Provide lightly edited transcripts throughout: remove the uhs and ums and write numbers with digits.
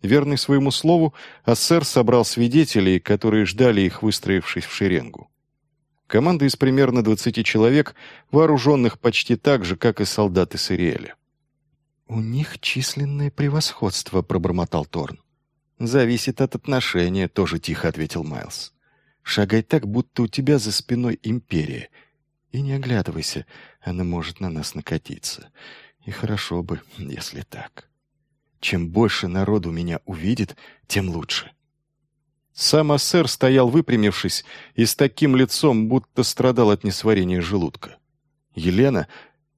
Верный своему слову, Ассер собрал свидетелей, которые ждали их, выстроившись в шеренгу. Команда из примерно 20 человек, вооруженных почти так же, как и солдаты Сириэля. «У них численное превосходство», — пробормотал Торн. «Зависит от отношения», — тоже тихо ответил Майлз. «Шагай так, будто у тебя за спиной империя. И не оглядывайся, она может на нас накатиться. И хорошо бы, если так. Чем больше народу меня увидит, тем лучше». Сам Ассер стоял выпрямившись и с таким лицом, будто страдал от несварения желудка. Елена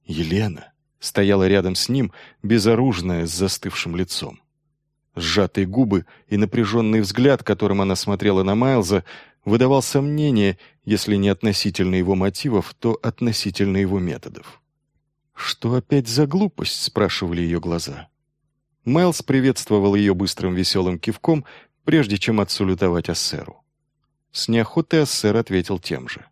стояла рядом с ним, безоружная, с застывшим лицом. Сжатые губы и напряженный взгляд, которым она смотрела на Майлза, выдавал сомнение, если не относительно его мотивов, то относительно его методов. «Что опять за глупость?» — спрашивали ее глаза. Майлз приветствовал ее быстрым веселым кивком, прежде чем отсалютовать Ассеру. С неохотой Ассер ответил тем же.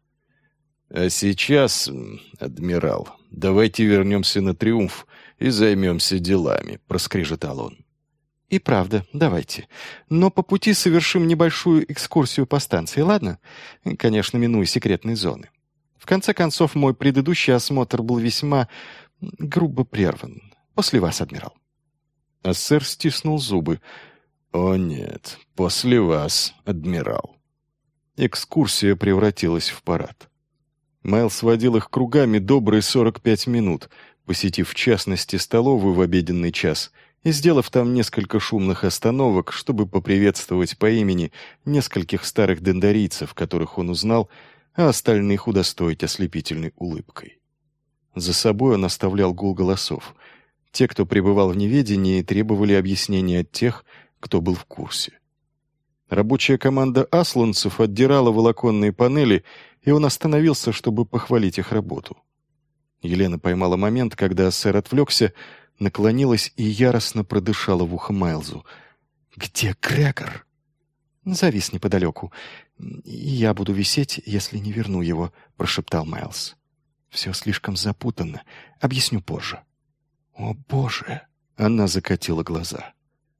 «А сейчас, адмирал, давайте вернемся на Триумф и займемся делами», — проскрежетал он. «И правда, давайте. Но по пути совершим небольшую экскурсию по станции, ладно? Конечно, минуя секретные зоны. В конце концов, мой предыдущий осмотр был весьма грубо прерван. После вас, адмирал». Ассер стиснул зубы. «О нет, после вас, адмирал». Экскурсия превратилась в парад. Майлз водил их кругами добрые 45 минут, посетив в частности столовую в обеденный час и сделав там несколько шумных остановок, чтобы поприветствовать по имени нескольких старых дендарийцев, которых он узнал, а остальных удостоить ослепительной улыбкой. За собой он оставлял гул голосов. Те, кто пребывал в неведении, требовали объяснения от тех, кто был в курсе. Рабочая команда асланцев отдирала волоконные панели, и он остановился, чтобы похвалить их работу. Елена поймала момент, когда Ассер отвлекся, наклонилась и яростно продышала в ухо Майлзу. «Где Грегор?» «Завис неподалеку. И я буду висеть, если не верну его», — прошептал Майлз. «Все слишком запутанно. Объясню позже». «О, Боже!» — она закатила глаза.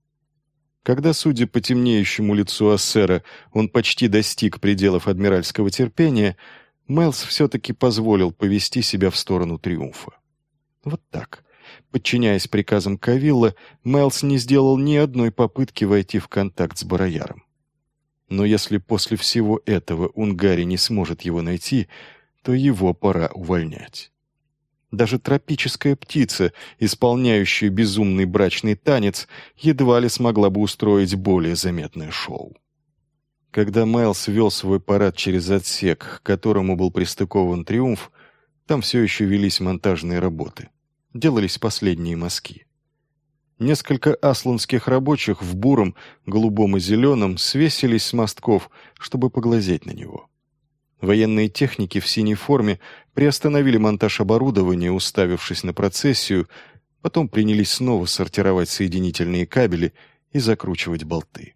Когда, судя по темнеющему лицу Ассера, он почти достиг пределов адмиральского терпения, Майлз все-таки позволил повести себя в сторону Триумфа. Вот так. Подчиняясь приказам Кавилла, Майлз не сделал ни одной попытки войти в контакт с Барояром. Но если после всего этого Унгари не сможет его найти, то его пора увольнять. Даже тропическая птица, исполняющая безумный брачный танец, едва ли смогла бы устроить более заметное шоу. Когда Майлз вел свой парад через отсек, к которому был пристыкован Триумф, там все еще велись монтажные работы. Делались последние мазки. Несколько асланских рабочих в буром, голубом и зеленом свесились с мостков, чтобы поглазеть на него. Военные техники в синей форме приостановили монтаж оборудования, уставившись на процессию, потом принялись снова сортировать соединительные кабели и закручивать болты.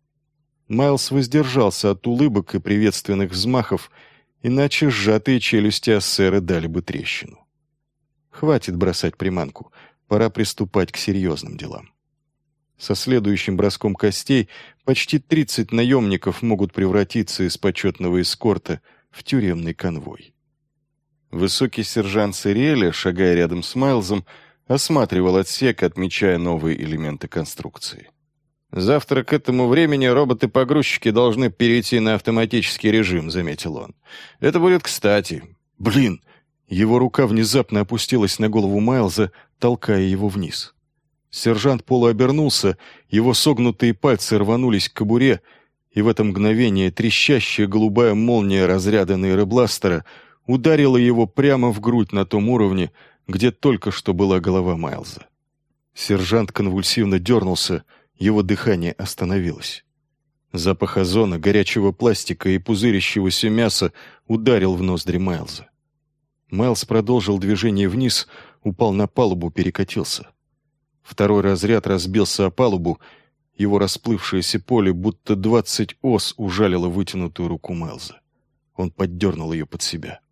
Майлз воздержался от улыбок и приветственных взмахов, иначе сжатые челюсти Ассера дали бы трещину. Хватит бросать приманку, пора приступать к серьезным делам. Со следующим броском костей почти 30 наемников могут превратиться из почетного эскорта в тюремный конвой. Высокий сержант Сириэля, шагая рядом с Майлзом, осматривал отсек, отмечая новые элементы конструкции. «Завтра к этому времени роботы-погрузчики должны перейти на автоматический режим», — заметил он. «Это будет кстати». «Блин!» Его рука внезапно опустилась на голову Майлза, толкая его вниз. Сержант полуобернулся, его согнутые пальцы рванулись к кобуре, и в это мгновение трещащая голубая молния разряда нейробластера ударила его прямо в грудь на том уровне, где только что была голова Майлза. Сержант конвульсивно дернулся, его дыхание остановилось. Запах озона, горячего пластика и пузырящегося мяса ударил в ноздри Майлза. Майлз продолжил движение вниз, упал на палубу, перекатился. Второй разряд разбился о палубу, его расплывшееся поле, будто 20 ос, ужалило вытянутую руку Майлза. Он поддернул ее под себя.